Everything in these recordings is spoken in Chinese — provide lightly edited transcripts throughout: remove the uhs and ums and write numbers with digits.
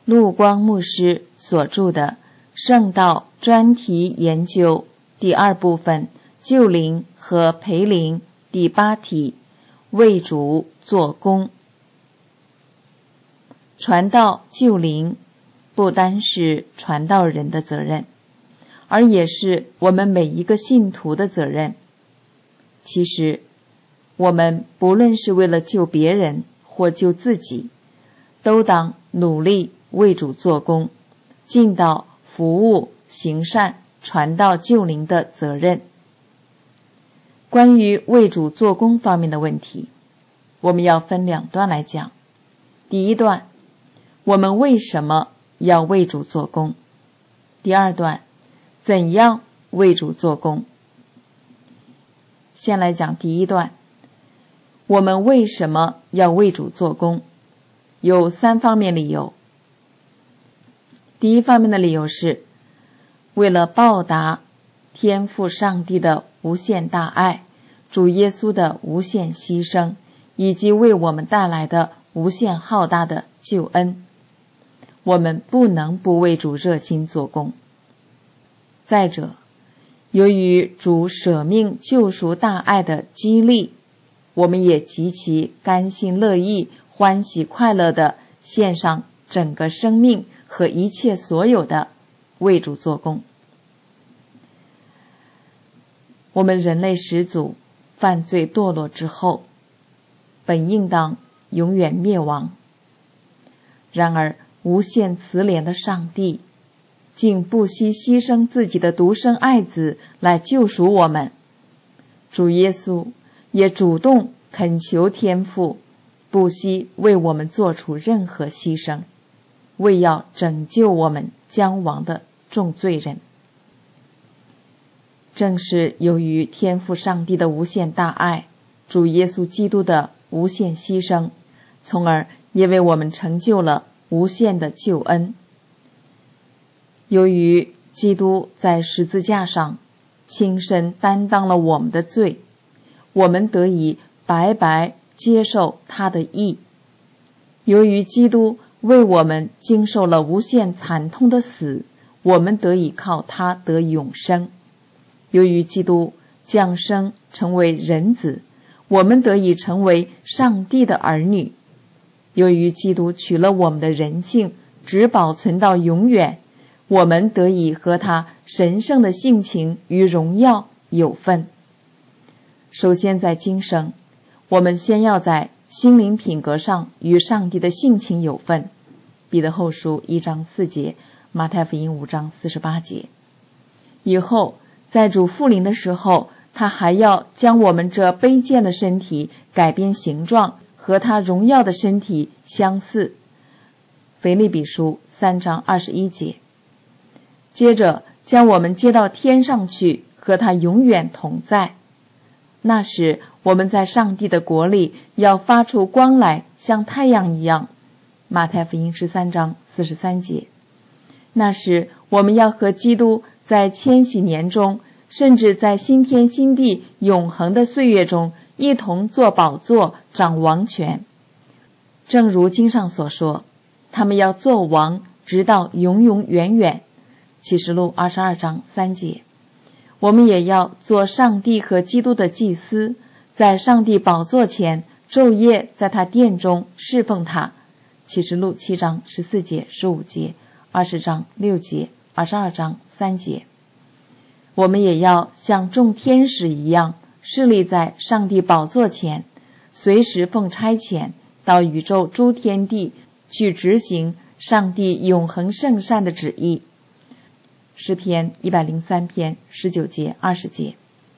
陆光牧师所著的圣道专题研究第2部分，救灵和培灵，第8题，为主做工。传道救灵不单是传道人的责任，而也是我们每一个信徒的责任。其实我们不论是为了救别人或救自己，都当努力为主做工，尽到服务、行善、传道救灵的责任。关于为主做工方面的问题，我们要分2段来讲。第一段，我们为什么要为主做工？第2段，怎样为主做工？先来讲第一段，我们为什么要为主做工？有3方面理由。第一方面的理由是，为了报答天父上帝的无限大爱，主耶稣的无限牺牲，以及为我们带来的无限浩大的救恩，我们不能不为主热心做工。再者，由于主舍命救赎大爱的激励，我们也极其甘心乐意、欢喜快乐地献上整个生命和一切所有的为主做工。我们人类始祖犯罪堕落之后，本应当永远灭亡。然而无限慈怜的上帝竟不惜牺牲自己的独生爱子来救赎我们。主耶稣也主动恳求天父不惜为我们做出任何牺牲，为要拯救我们将亡的众罪人。正是由于天父上帝的无限大爱，主耶稣基督的无限牺牲，从而也为我们成就了无限的救恩。由于基督在十字架上亲身担当了我们的罪，我们得以白白接受他的义。由于基督为我们经受了无限惨痛的死，我们得以靠他得永生。由于基督降生成为人子，我们得以成为上帝的儿女。由于基督取了我们的人性，只保存到永远，我们得以和他神圣的性情与荣耀有份。首先在今生，我们先要在心灵品格上与上帝的性情有份。彼得后书1章4节，马太福音5章48节。以后在主复临的时候，他还要将我们这卑贱的身体改变形状，和他荣耀的身体相似。腓立比书3章21节。接着将我们接到天上去，和他永远同在。那时我们在上帝的国里要发出光来，像太阳一样。马太福音13章43节。那时我们要和基督在千禧年中，甚至在新天新地永恒的岁月中，一同坐宝座，掌王权。正如经上所说，他们要做王，直到永永远远。启示录22章3节。我们也要做上帝和基督的祭司，在上帝宝座前昼夜在他殿中侍奉他。启示录7章14节、15节、20章6节、22章3节。我们也要像众天使一样，侍立在上帝宝座前，随时奉差遣到宇宙诸天地去执行上帝永恒圣善的旨意。诗篇103篇19节、20节。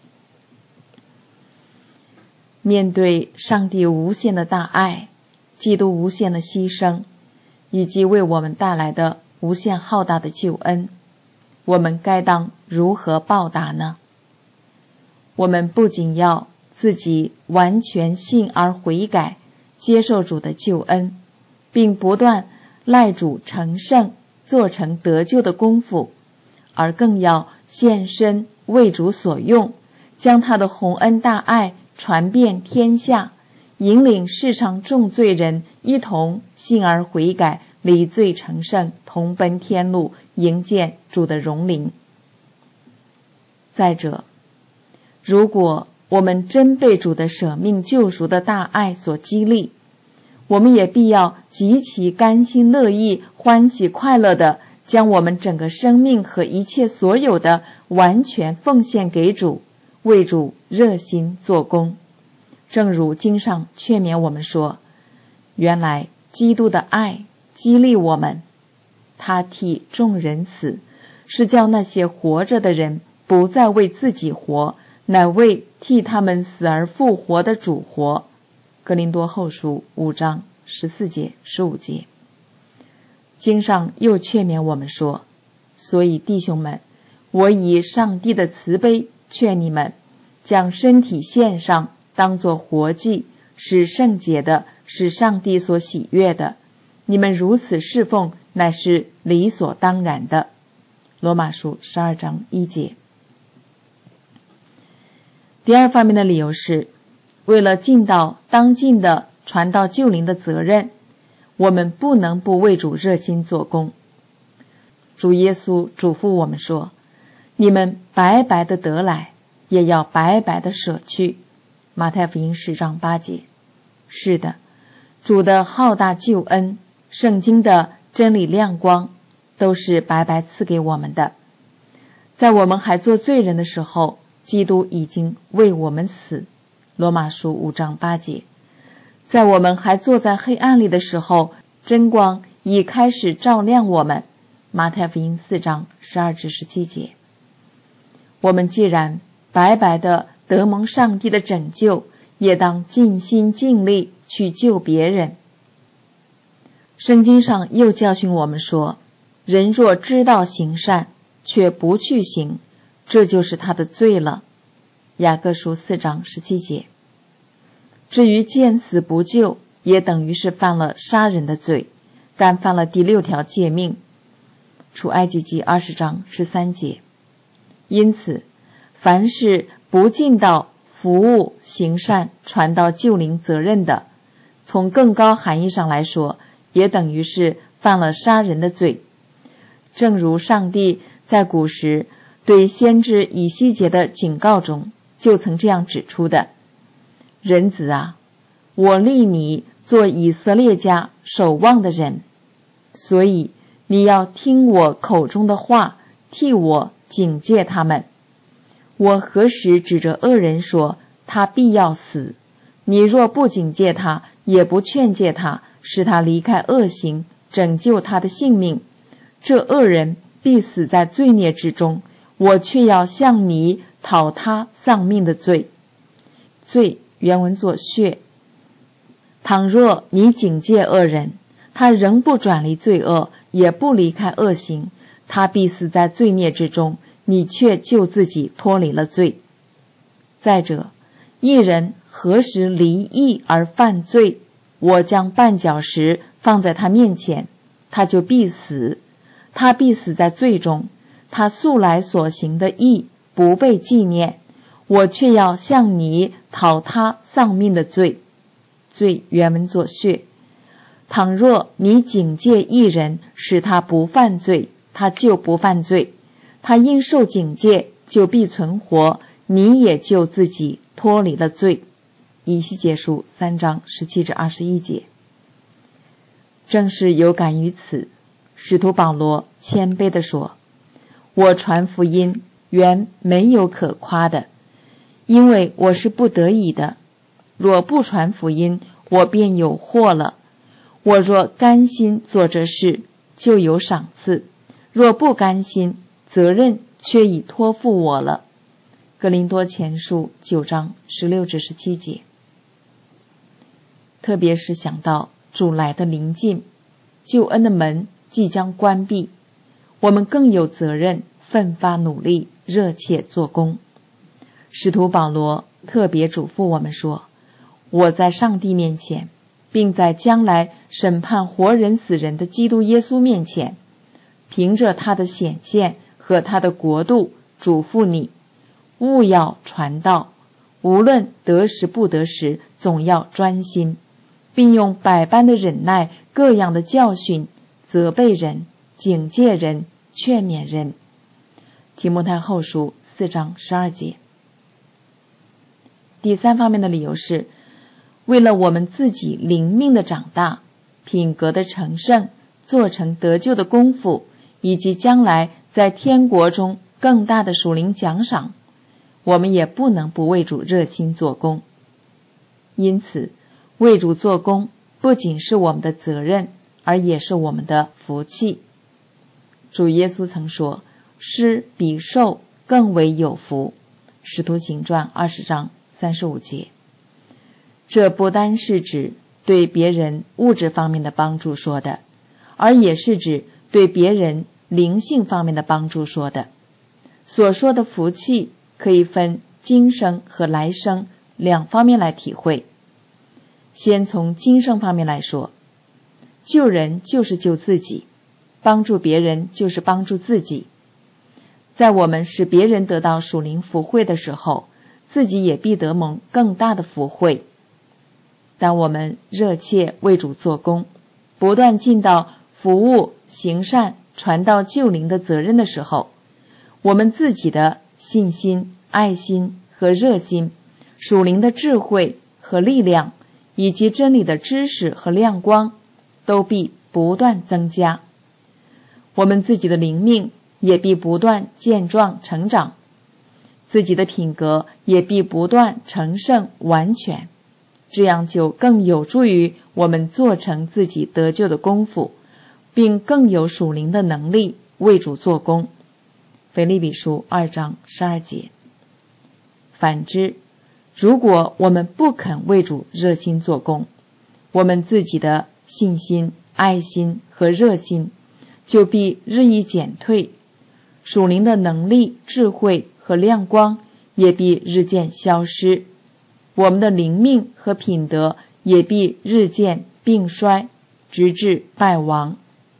面对上帝无限的大爱，基督无限的牺牲，以及为我们带来的无限浩大的救恩，我们该当如何报答呢？我们不仅要自己完全信而悔改，接受主的救恩，并不断赖主成圣，做成得救的功夫，而更要献身为主所用，将他的宏恩大爱传遍天下，引领世上众罪人一同信而悔改， 离罪成圣，同奔天路，迎见主的荣临。再者，如果我们真被主的舍命救赎的大爱所激励，我们也必要极其甘心乐意、欢喜快乐地将我们整个生命和一切所有的完全奉献给主，为主热心做工。正如经上劝勉我们说，原来基督的爱激励我们，他替众人死，是叫那些活着的人不再为自己活，乃为替他们死而复活的主活。哥林多后书5章14节15节。经上又劝勉我们说，所以弟兄们，我以上帝的慈悲劝你们，将身体献上，当作活祭，是圣洁的，是上帝所喜悦的。你们如此侍奉，乃是理所当然的。罗马书12章1节。第二方面的理由是，为了尽到当尽的传道救灵的责任，我们不能不为主热心做工。主耶稣嘱咐我们说，你们白白的得来，也要白白的舍去。马太福音10章8节。是的，主的浩大救恩，圣经的真理亮光，都是白白赐给我们的。在我们还做罪人的时候，基督已经为我们死。罗马书5章8节。在我们还坐在黑暗里的时候，真光已开始照亮我们。马太福音4章12至17节。我们既然白白的得蒙上帝的拯救，也当尽心尽力去救别人。圣经上又教训我们说，人若知道行善，却不去行，这就是他的罪了。雅各书4章17节。至于见死不救，也等于是犯了杀人的罪，干犯了第6条诫命，出埃及记20章13节。因此，凡是不尽到服务、行善、传道救灵责任的，从更高含义上来说，也等于是犯了杀人的罪。正如上帝在古时对先知以西结的警告中就曾这样指出的，人子啊，我立你做以色列家守望的人，所以你要听我口中的话，替我警戒他们。我何时指着恶人说他必要死，你若不警戒他，也不劝诫他，使他离开恶行，拯救他的性命，这恶人必死在罪孽之中，我却要向你讨他丧命的罪。罪原文作血。倘若你警戒恶人，他仍不转离罪恶，也不离开恶行，他必死在罪孽之中，你却救自己脱离了罪。再者，一人何时离义而犯罪，我将绊脚石放在他面前，他就必死，他必死在罪中，他素来所行的义不被纪念，我却要向你讨他丧命的罪。罪原文作血。倘若你警戒一人，使他不犯罪，他就不犯罪，他因受警戒就必存活，你也就自己脱离了罪。以西结书3章17至21节。正是有感于此，使徒保罗谦卑地说，我传福音原没有可夸的，因为我是不得已的，若不传福音，我便有祸了。我若甘心做这事，就有赏赐；若不甘心，责任却已托付我了。哥林多前书9章16至17节。特别是想到主来的临近，救恩的门即将关闭，我们更有责任奋发努力，热切做工。使徒保罗特别嘱咐我们说，我在上帝面前，并在将来审判活人死人的基督耶稣面前，凭着他的显现和他的国度，嘱咐你，务要传道，无论得时不得时，总要专心，并用百般的忍耐，各样的教训， 责备人、警戒人、劝勉人。提摩太后书4章12节。第三方面的理由是，为了我们自己灵命的长大、品格的成圣、做成得救的功夫，以及将来在天国中更大的属灵奖赏，我们也不能不为主热心做工。因此，为主做工不仅是我们的责任，而也是我们的福气。主耶稣曾说，施比受更为有福，使徒行传20章35节。这不单是指对别人物质方面的帮助说的，而也是指对别人灵性方面的帮助说的。所说的福气可以分今生和来生两方面来体会。先从今生方面来说，救人就是救自己，帮助别人就是帮助自己。在我们使别人得到属灵福惠的时候，自己也必得蒙更大的福惠。当我们热切为主做工，不断尽到服务、行善、传道救灵的责任的时候，我们自己的信心、爱心和热心，属灵的智慧和力量，以及真理的知识和亮光，都必不断增加。我们自己的灵命也必不断健壮成长，自己的品格也必不断成圣完全，这样就更有助于我们做成自己得救的功夫，并更有属灵的能力为主做工。腓立比书2章12节。反之，如果我们不肯为主热心做工，我们自己的信心、爱心和热心就必日益减退，属灵的能力、智慧和亮光也必日渐消失，我们的灵命和品德也必日渐病衰，直至败亡。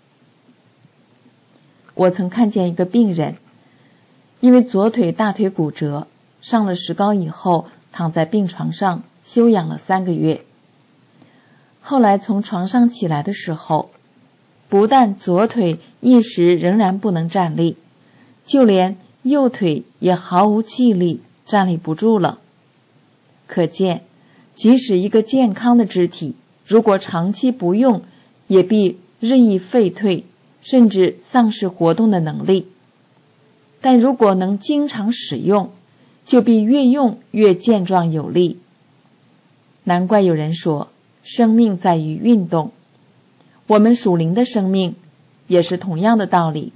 我曾看见一个病人，因为左腿大腿骨折，上了石膏以后，躺在病床上休养了3个月。后来从床上起来的时候，不但左腿一时仍然不能站立，就连右腿也毫无气力，站立不住了。可见，即使一个健康的肢体，如果长期不用，也必日益废退，甚至丧失活动的能力。但如果能经常使用，就必越用越健壮有力。难怪有人说，生命在于运动。我们属灵的生命也是同样的道理。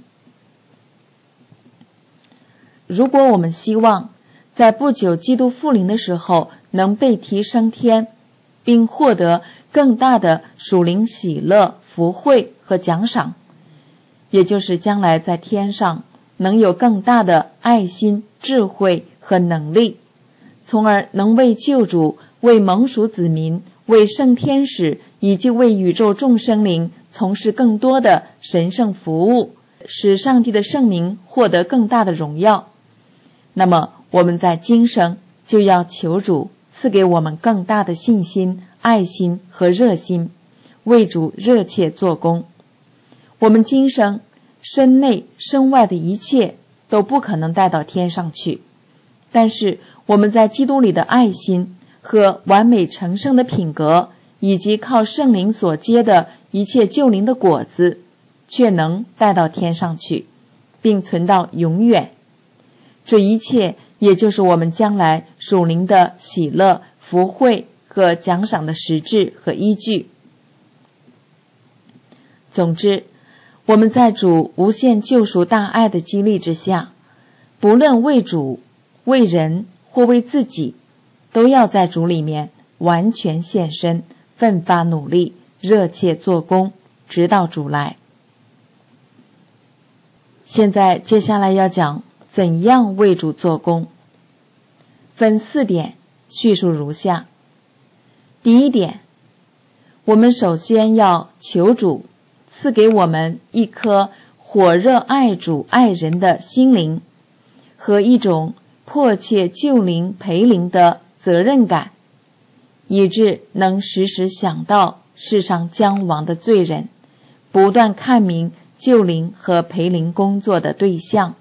如果我们希望在不久基督复临的时候能被提升天，并获得更大的属灵喜乐、福惠和奖赏，也就是将来在天上能有更大的爱心、智慧和能力，从而能为救主、为蒙属子民、为圣天使以及为宇宙众生灵从事更多的神圣服务，使上帝的圣名获得更大的荣耀。那么我们在今生就要求主赐给我们更大的信心、爱心和热心，为主热切做工。我们今生身内身外的一切都不可能带到天上去，但是我们在基督里的爱心和完美成圣的品格，以及靠圣灵所结的一切救灵的果子，却能带到天上去，并存到永远。这一切也就是我们将来属灵的喜乐、福惠和奖赏的实质和依据。总之，我们在主无限救赎大爱的激励之下，不论为主、为人或为自己，都要在主里面完全献身，奋发努力，热切做工，直到主来。现在接下来要讲怎样为主做工，分4点，叙述如下。第一点，我们首先要求主赐给我们一颗火热爱主爱人的心灵，和一种迫切救灵培灵的责任感，以致能时时想到世上将亡的罪人， 不断看明救灵和陪灵工作的对象。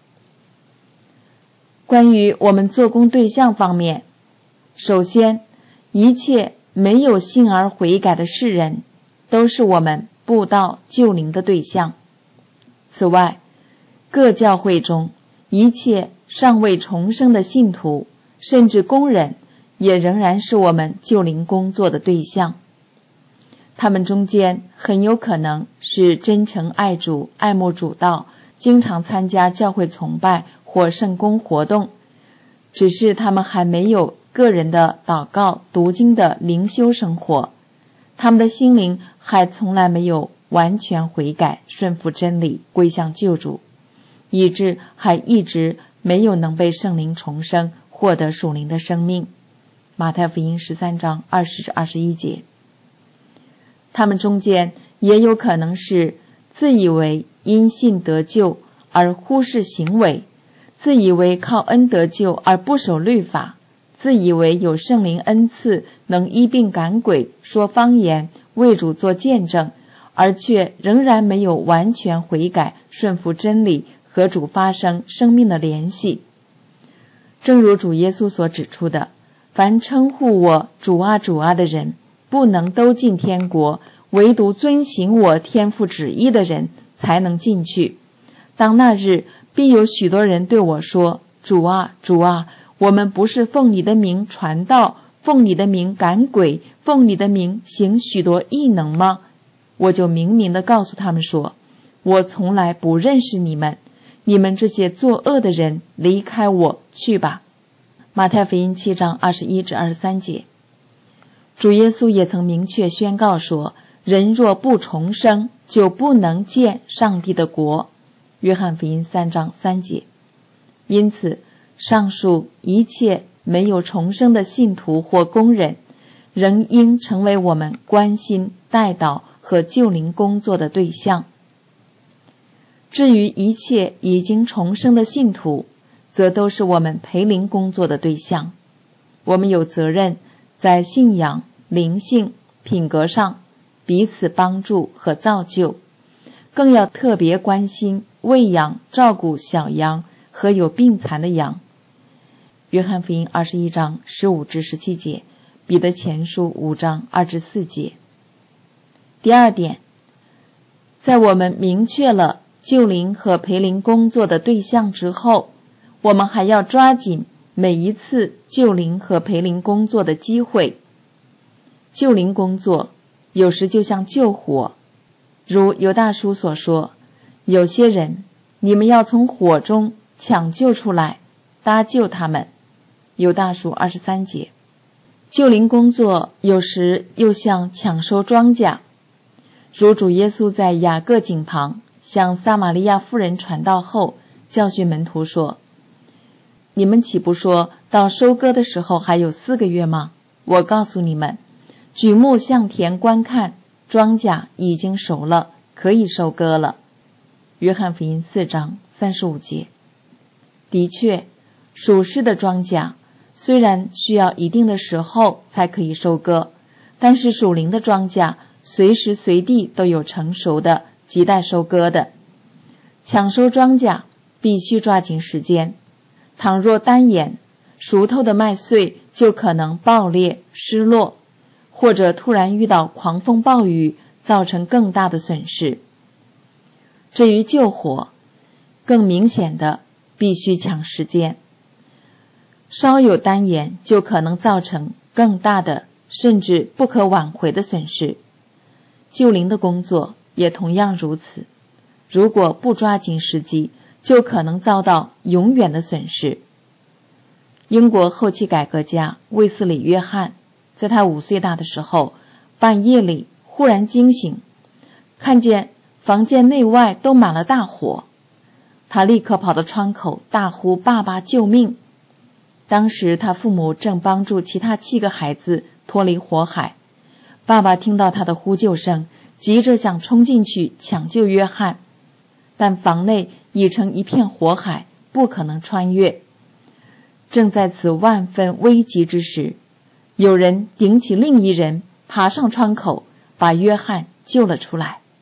关于我们做工对象方面，首先，一切没有信而悔改的世人，都是我们布道救灵的对象。此外，各教会中一切尚未重生的信徒，甚至工人，也仍然是我们救灵工作的对象。他们中间很有可能是真诚爱主、爱慕主道，经常参加教会崇拜或圣工活动，只是他们还没有个人的祷告、读经的灵修生活，他们的心灵还从来没有完全悔改，顺服真理，归向救主，以致还一直没有能被圣灵重生，获得属灵的生命。马太福音13章20至21节。他们中间也有可能是自以为因信得救而忽视行为，自以为靠恩得救而不守律法，自以为有圣灵恩赐，能医病赶鬼，说方言，为主做见证，而却仍然没有完全悔改，顺服真理，和主发生生命的联系。正如主耶稣所指出的，凡称呼我主啊主啊的人，不能都进天国，唯独遵行我天父旨意的人才能进去。当那日，必有许多人对我说，主啊主啊，我们不是奉你的名传道，奉你的名赶鬼，奉你的名行许多异能吗？我就明明地告诉他们说，我从来不认识你们，你们这些作恶的人，离开我去吧。马太福音7章21至23节。主耶稣也曾明确宣告说，人若不重生，就不能见上帝的国。约翰福音3章3节。因此，上述一切没有重生的信徒或工人，仍应成为我们关心、代祷和救灵工作的对象。至于一切已经重生的信徒，则都是我们陪灵工作的对象。我们有责任在信仰、灵性、品格上彼此帮助和造就，更要特别关心喂养、照顾小羊和有病残的羊。约翰福音21章15至17节，彼得前书5章2至4节。第二点，在我们明确了救灵和陪灵工作的对象之后，我们还要抓紧每一次救灵和陪灵工作的机会。救灵工作有时就像救火，如犹大叔所说，有些人你们要从火中抢救出来，搭救他们。犹大书23节。救灵工作有时又像抢收庄稼，如主耶稣在雅各井旁向撒玛利亚妇人传道后，教训门徒说，你们岂不说到收割的时候还有4个月吗？我告诉你们，举目向田观看，庄稼已经熟了，可以收割了。约翰福音4章35节。的确，属世的庄稼虽然需要一定的时候才可以收割，但是属灵的庄稼随时随地都有成熟的，亟待收割的。抢收庄稼必须抓紧时间，倘若单眼，熟透的麦穗就可能爆裂失落，或者突然遇到狂风暴雨，造成更大的损失。至于救火，更明显的必须抢时间，稍有单言就可能造成更大的甚至不可挽回的损失。救灵的工作也同样如此，如果不抓紧时机，就可能遭到永远的损失。英国后期改革家卫斯理约翰在他5岁大的时候，半夜里忽然惊醒，看见房间内外都满了大火，他立刻跑到窗口大呼，爸爸救命！当时他父母正帮助其他7个孩子脱离火海，爸爸听到他的呼救声，急着想冲进去抢救约翰，但房内已成一片火海，不可能穿越。正在此万分危急之时，有人顶起另一人，爬上窗口，把约翰救了出来。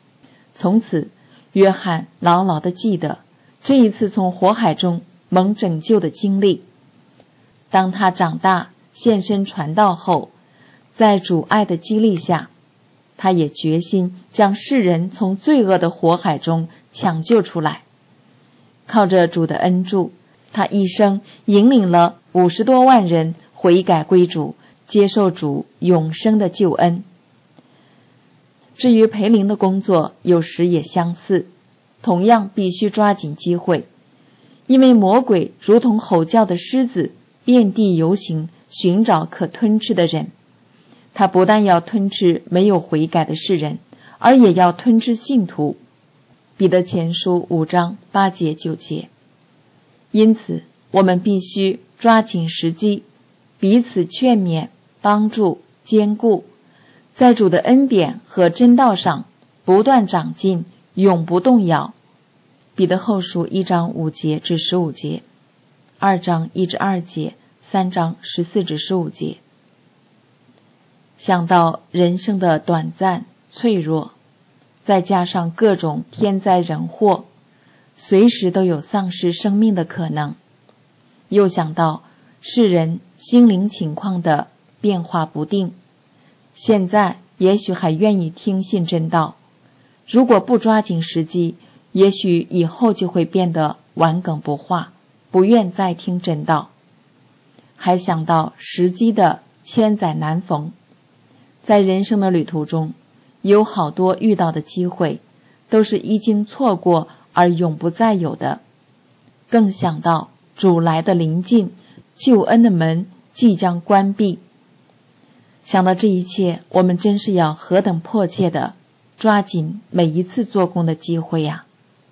从此，约翰牢牢地记得这一次从火海中蒙拯救的经历。当他长大献身传道后，在主爱的激励下，他也决心将世人从罪恶的火海中抢救出来。靠着主的恩助，他一生引领了50多万人悔改归主，接受主永生的救恩。至于培灵的工作，有时也相似，同样必须抓紧机会，因为魔鬼如同吼叫的狮子，遍地游行，寻找可吞吃的人。他不但要吞吃没有悔改的世人，而也要吞吃信徒。彼得前书5章8节9节。因此，我们必须抓紧时机，彼此劝勉、帮助、坚固，在主的恩典和真道上不断长进，永不动摇。彼得后书1章5节至15节，2章1至2节，3章14至15节。想到人生的短暂、脆弱，再加上各种天灾人祸，随时都有丧失生命的可能，又想到世人心灵情况的变化不定，现在也许还愿意听信真道，如果不抓紧时机，也许以后就会变得顽梗不化，不愿再听真道。还想到时机的千载难逢，在人生的旅途中，有好多遇到的机会，都是已经错过而永不再有的。更想到主来的临近，救恩的门即将关闭。想到这一切，我们真是要何等迫切地抓紧每一次做工的机会呀！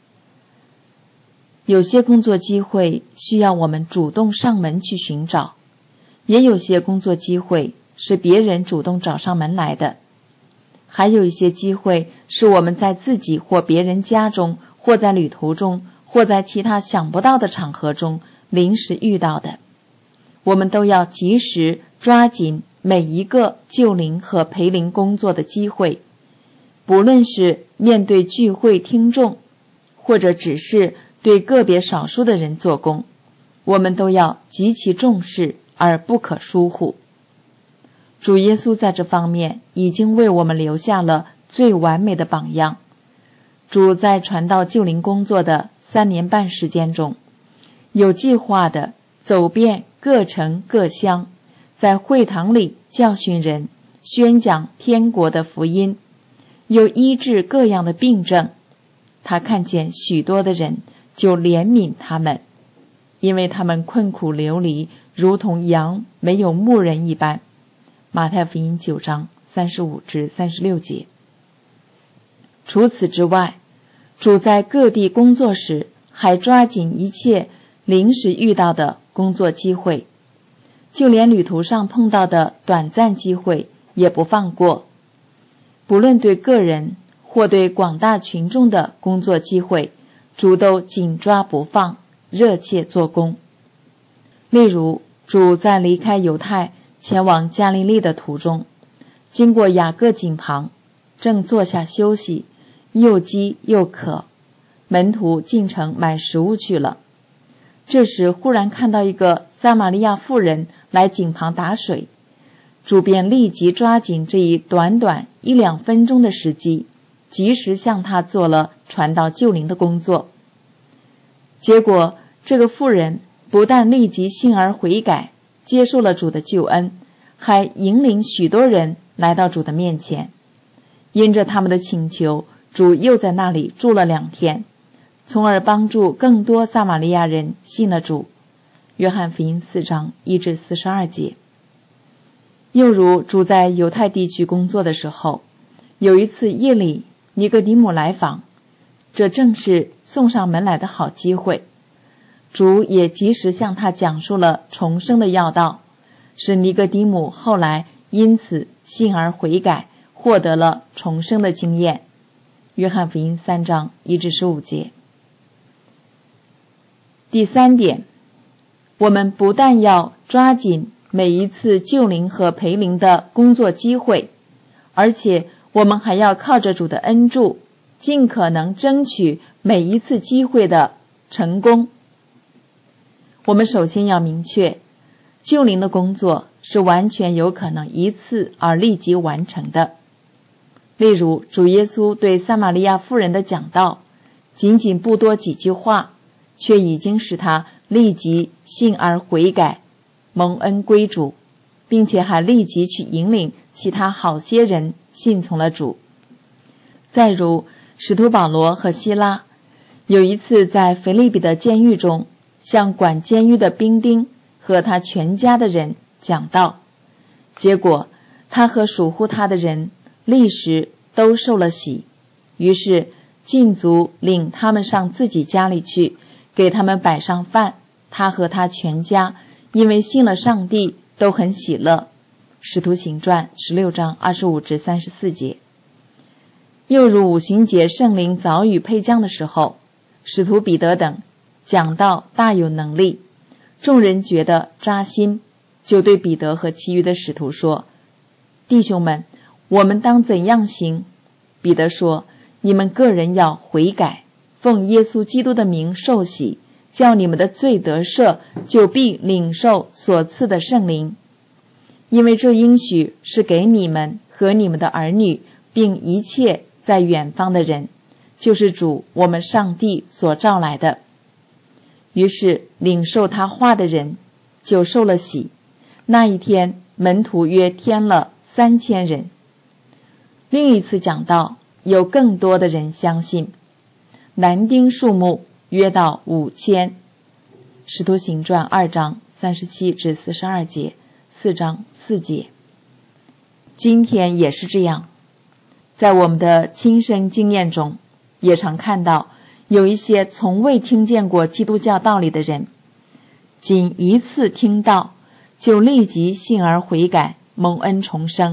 有些工作机会需要我们主动上门去寻找，也有些工作机会是别人主动找上门来的，还有一些机会是我们在自己或别人家中，或在旅途中，或在其他想不到的场合中临时遇到的。我们都要及时抓紧每一个救灵和培灵工作的机会，不论是面对聚会听众，或者只是对个别少数的人做工，我们都要极其重视而不可疏忽。主耶稣在这方面已经为我们留下了最完美的榜样。主在传道救灵工作的3年半时间中，有计划地走遍各城各乡，在会堂里教训人，宣讲天国的福音，又医治各样的病症。他看见许多的人，就怜悯他们，因为他们困苦流离，如同羊没有牧人一般。马太福音9章35至36节。除此之外，主在各地工作时，还抓紧一切临时遇到的工作机会，就连旅途上碰到的短暂机会也不放过。不论对个人或对广大群众的工作机会，主都紧抓不放，热切做工。例如，主在离开犹太前往加利利的途中，经过雅各井旁，正坐下休息，又饥又渴，门徒进城买食物去了。这时忽然看到一个撒玛利亚妇人来井旁打水，主便立即抓紧这一短短1-2分钟的时机，及时向他做了传道救灵的工作。结果这个妇人不但立即信而悔改，接受了主的救恩，还引领许多人来到主的面前。因着他们的请求，主又在那里住了2天，从而帮助更多撒玛利亚人信了主。约翰福音4章1至42节。又如主在犹太地区工作的时候，有一次夜里尼哥底母来访，这正是送上门来的好机会。主也及时向他讲述了重生的要道，使尼哥底母后来因此信而悔改，获得了重生的经验。约翰福音3章1至15节。第3点，我们不但要抓紧每一次救灵和培灵的工作机会，而且我们还要靠着主的恩助， 尽可能争取每一次机会的成功。我们首先要明确，救灵的工作是完全有可能一次而立即完成的。例如，主耶稣对撒玛利亚妇人的讲道，仅仅不多几句话，却已经使她立即信而悔改，蒙恩归主，并且还立即去引领其他好些人信从了主。再如，使徒保罗和希拉有一次在腓立比的监狱中，向管监狱的兵丁和他全家的人讲道，结果他和属乎他的人立时都受了洗，于是禁足领他们上自己家里去，给他们摆上饭，他和他全家因为信了上帝都很喜乐。使徒行传16章25至34节。又如五旬节圣灵早已配降的时候，使徒彼得等讲道大有能力，众人觉得扎心，就对彼得和其余的使徒说：弟兄们，我们当怎样行？彼得说：你们个人要悔改，奉耶稣基督的名受洗，叫你们的罪得赦，就必领受所赐的圣灵。因为这应许是给你们和你们的儿女，并一切在远方的人，就是主我们上帝所召来的。于是领受他话的人就受了洗。那一天门徒约添了3000人。另一次讲道，有更多的人相信，男丁数目约到5000。使徒行传2章37至42节，4章4节。今天也是这样，在我们的亲身经验中，也常看到有一些从未听见过基督教道理的人，仅一次听到就立即信而悔改，蒙恩重生。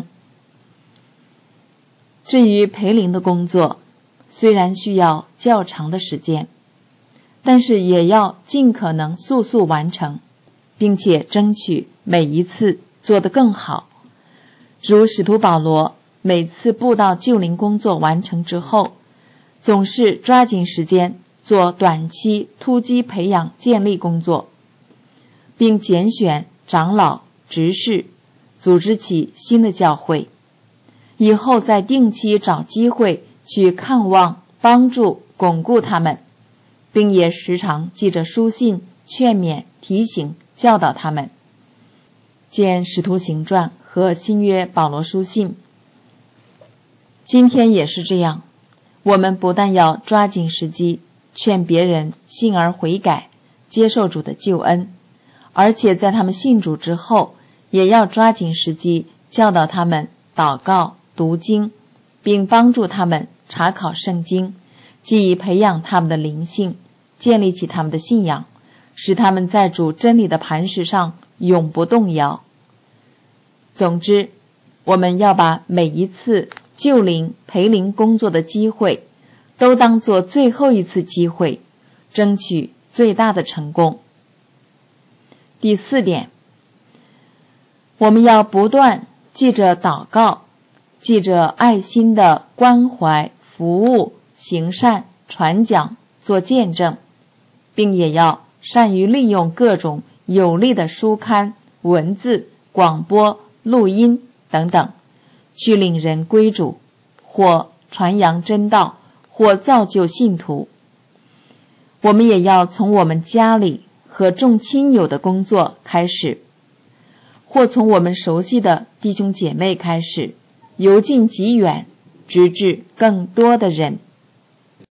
至于培灵的工作，虽然需要较长的时间，但是也要尽可能速速完成，并且争取每一次做得更好。如使徒保罗每次布道救灵工作完成之后，总是抓紧时间做短期突击培养建立工作，并拣选长老执事，组织起新的教会，以后再定期找机会去看望、帮助、巩固他们，并也时常记着书信劝勉、提醒、教导他们。见使徒行传和新约保罗书信。今天也是这样，我们不但要抓紧时机劝别人信而悔改，接受主的救恩，而且在他们信主之后，也要抓紧时机教导他们祷告、读经，并帮助他们查考圣经，既以培养他们的灵性，建立起他们的信仰，使他们在主真理的磐石上永不动摇。总之，我们要把每一次救灵培灵工作的机会都当作最后一次机会，争取最大的成功。第4点，我们要不断记着祷告，记着爱心的关怀、服务、行善、传讲、做见证，并也要善于利用各种有力的书刊、文字、广播、录音等等，去领人归主，或传扬真道，或造就信徒。我们也要从我们家里和众亲友的工作开始，或从我们熟悉的弟兄姐妹开始，由近及远，直至更多的人。